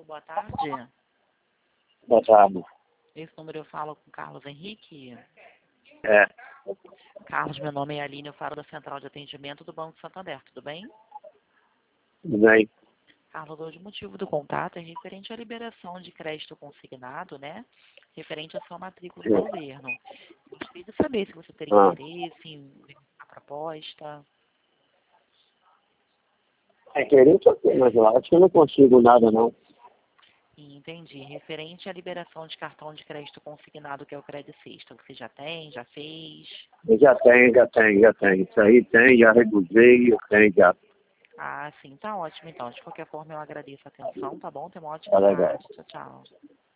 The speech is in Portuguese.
boa tarde. Boa tarde. Esse número eu falo com Carlos Henrique. É, Carlos, meu nome é Aline, eu falo da Central de Atendimento do Banco Santander, tudo bem? tudo bem. Carlos, hoje o motivo do contato é referente à liberação de crédito consignado, né? Referente à sua matrícula do governo. Gostaria de saber se você teria interesse em ver a proposta. É querer só ter, mas eu acho que eu não consigo nada, não. Entendi. Referente à liberação de cartão de crédito consignado, que é o Crédito Sexta, você já tem, já fez? Eu já tenho. Isso aí tem, já reduzei, eu tenho já. Ah, sim, tá ótimo então. De qualquer forma, eu agradeço a atenção, tá bom? Tenha uma Tá ótima legal. tarde. Tchau, tchau.